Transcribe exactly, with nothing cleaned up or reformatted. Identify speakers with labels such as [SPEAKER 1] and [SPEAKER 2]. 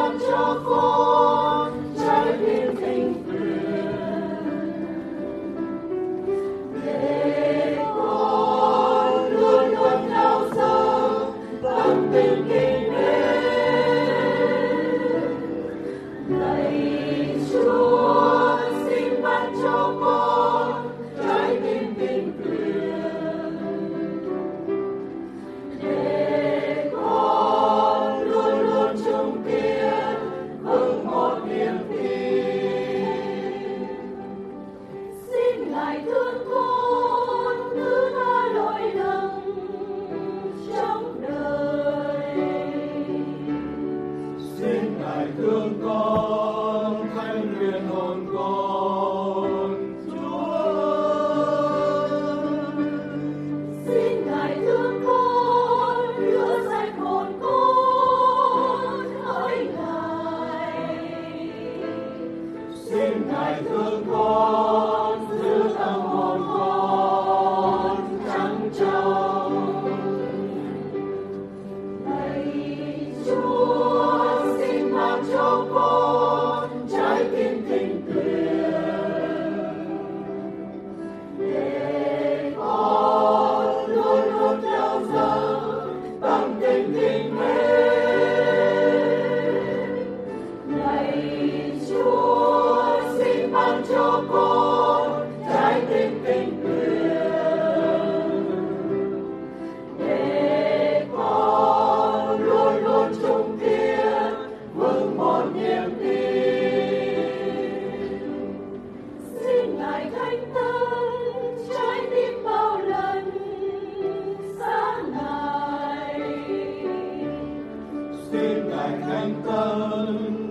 [SPEAKER 1] ban cho con trái tim tình nguyện để con luôn luôn theo dấu tâm tình kính mến. Lạy Chúa xin ban cho con trái tim tình nguyện để con luôn luôn chung tiến vững một niềm tin. Xin Ngài thương con thứ tha lỗi lầm trong đời.
[SPEAKER 2] Xin Ngài thương con thanh luyện hồn con, Chúa ơi.
[SPEAKER 1] Xin Ngài thương con rửa sạch hồn con hỡi Ngài.
[SPEAKER 2] Xin Ngài thương con giữ tâm hồn con trắng trong.
[SPEAKER 1] Lạy Chúa xin ban cho con trái tim tình nguyện để con luôn luôn theo dấu tâm tình kính mến. Lạy Chúa xin ban cho con trái tim tình nguyện để con luôn luôn chung tiến vững một niềm tin. Xin Ngài thánh tân trái tim bao lần xa Ngài.
[SPEAKER 2] Xin Ngài thánh tân